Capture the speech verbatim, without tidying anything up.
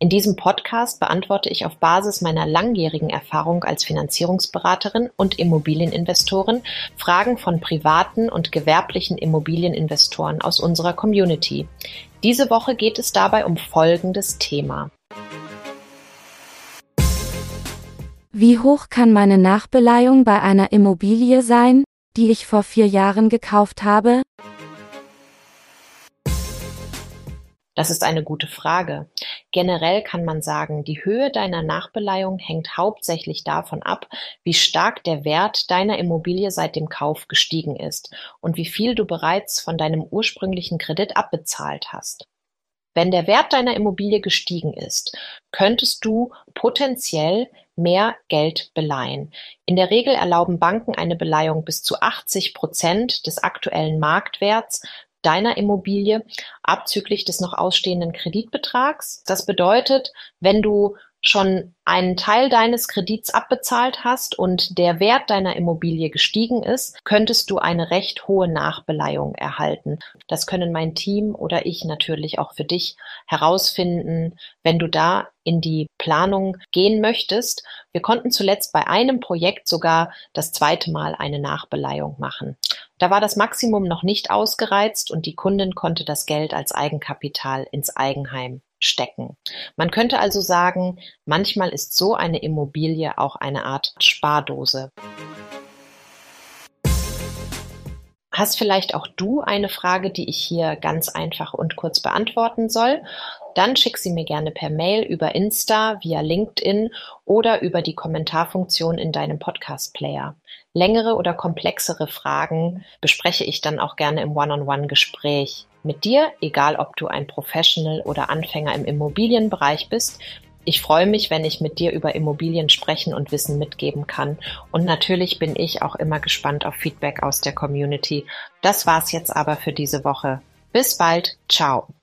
In diesem Podcast beantworte ich auf Basis meiner langjährigen Erfahrung als Finanzierungsberaterin und Immobilieninvestorin Fragen von privaten und gewerblichen Immobilieninvestoren aus unserer Community. Diese Woche geht es dabei um folgendes Thema. Wie hoch kann meine Nachbeleihung bei einer Immobilie sein, die ich vor vier Jahren gekauft habe? Das ist eine gute Frage. Generell kann man sagen, die Höhe deiner Nachbeleihung hängt hauptsächlich davon ab, wie stark der Wert deiner Immobilie seit dem Kauf gestiegen ist und wie viel du bereits von deinem ursprünglichen Kredit abbezahlt hast. Wenn der Wert deiner Immobilie gestiegen ist, könntest du potenziell mehr Geld beleihen. In der Regel erlauben Banken eine Beleihung bis zu achtzig Prozent des aktuellen Marktwerts deiner Immobilie abzüglich des noch ausstehenden Kreditbetrags. Das bedeutet, wenn du schon einen Teil deines Kredits abbezahlt hast und der Wert deiner Immobilie gestiegen ist, könntest du eine recht hohe Nachbeleihung erhalten. Das können mein Team oder ich natürlich auch für dich herausfinden, wenn du da in die Planung gehen möchtest. Wir konnten zuletzt bei einem Projekt sogar das zweite Mal eine Nachbeleihung machen. Da war das Maximum noch nicht ausgereizt und die Kundin konnte das Geld als Eigenkapital ins Eigenheim stecken. Man könnte also sagen, manchmal ist so eine Immobilie auch eine Art Spardose. Hast vielleicht auch du eine Frage, die ich hier ganz einfach und kurz beantworten soll? Dann schick sie mir gerne per Mail, über Insta, via LinkedIn oder über die Kommentarfunktion in deinem Podcast-Player. Längere oder komplexere Fragen bespreche ich dann auch gerne im One-on-One-Gespräch mit dir, egal ob du ein Professional oder Anfänger im Immobilienbereich bist. Ich freue mich, wenn ich mit dir über Immobilien sprechen und Wissen mitgeben kann. Und natürlich bin ich auch immer gespannt auf Feedback aus der Community. Das war's jetzt aber für diese Woche. Bis bald. Ciao.